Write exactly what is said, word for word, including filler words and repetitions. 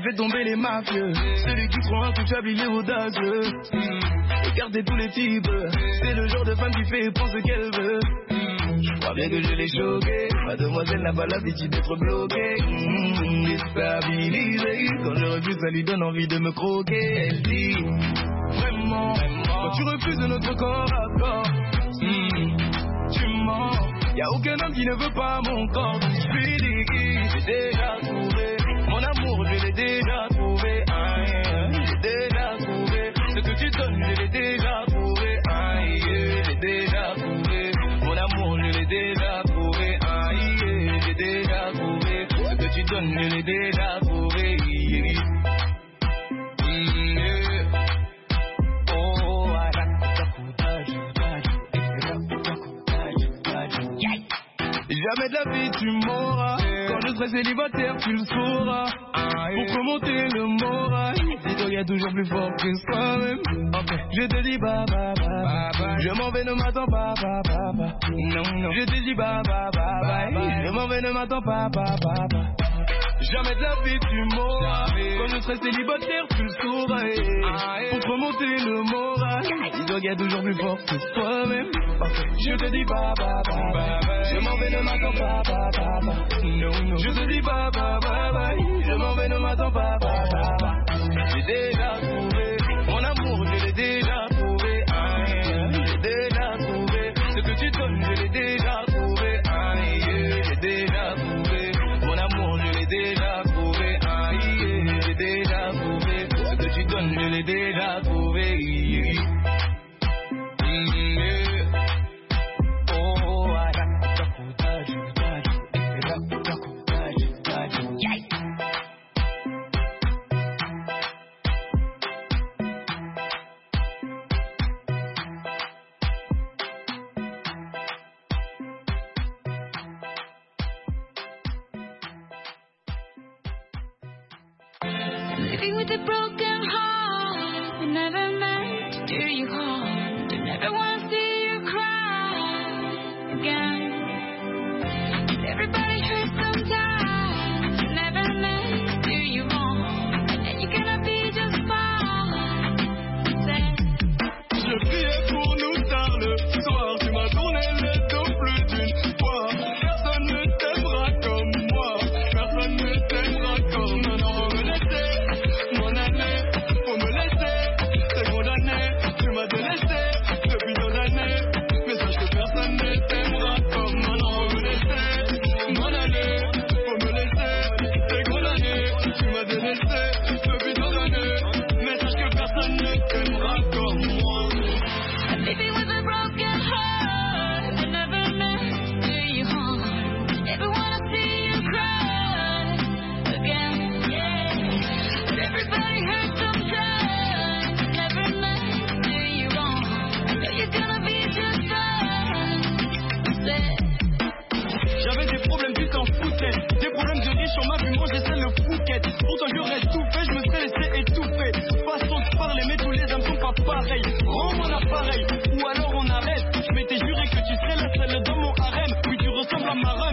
fait tomber les mafieux. Celui qui croit intouchable, il est audacieux. Mmh. Regardez tous les types, c'est le genre de femme qui fait et prend ce qu'elle veut. Mmh. Je crois bien que je l'ai choquée. Mademoiselle n'a pas l'habitude d'être bloquée. Mmh. Déstabilisée, quand je refuse, ça lui donne envie de me croquer. Elle dit vraiment, vraiment. Quand tu refuses notre corps à corps, mmh. tu mens. Y'a aucun homme qui ne veut pas mon corps. Donc je lui dis que j'ai déjà trouvé mon amour, je l'ai déjà trouvé. Aïe, j'ai déjà trouvé ce que tu donnes, je l'ai déjà trouvé. Aïe, j'ai déjà trouvé mon amour, je l'ai déjà trouvé. Aïe, j'ai déjà trouvé ce que tu donnes, je l'ai déjà trouvé. Jamais de la vie tu m'auras. Quand je serai célibataire tu le sauras. Pour remonter le moral, dis-toi y'a toujours plus fort que soi-même. Okay. Je te dis bah bah bah, bah, bah. Je m'en vais, ne m'attends pas bah bah bah. Non non. Je te dis bah bah bah, bah, bah. Je m'en vais, ne m'attends pas bah bah bah. Jamais de la vie tu m'auras. Quand je serai célibataire tu le sauras. Pour remonter le moral, dis-toi y'a toujours plus fort que soi-même. Okay. Je te dis bah bah bah, bah, bah. Je m'en vais, ne m'attends pas bah bah bah. Non non. Je te dis bah bah bah, bah. Je m'en vais, ne m'attends pas bah bah bah. J'ai déjà trouvé mon amour, je l'ai déjà trouvé. Aïe, j'ai déjà trouvé ce que tu donnes, je l'ai déjà trouvé. Aïe, j'ai déjà trouvé mon amour, je l'ai déjà trouvé. Aïe, j'ai déjà trouvé ce que tu donnes, je l'ai déjà trouvé. Living with a broken heart, I never meant to do you harm. To never want to see you cry again. Everybody hurts sometimes, I never meant to do you wrong. And then you're gonna be just fine. Je priais pour nous tard le soir, tu m'as tourné le dos plus d'une fois. Personne ne t'aimera comme moi, personne ne t'aimera comme moi. Non, me laisser, mon année, faut me laisser, t'es condamné, tu m'as délaissé depuis tant d'années. Mais sache que personne ne t'aimera comme moi. Non, me laisser, mon année, faut me laisser, t'es condamné, tu m'as délaissé depuis tant d'années. Mais sache que personne ne t'aimera comme moi. Living with a broken heart, I never meant to do you harm. Never wanna see you cry again. Yeah. But everybody hurts sometimes. I never meant to do you wrong. I know you're gonna be just fine. J'avais des problèmes, tu t'en foutais. Des problèmes de riches, on m'a vu manger seul le fouquette. Pourtant j'aurais tout fait, je me serais laissé étouffer. Façon de parler, mais tous les hommes sont pas pareils. Rends mon appareil, ou alors on arrête. Je m'étais juré que tu serais la seule dans mon harem. Oui, tu ressembles à ma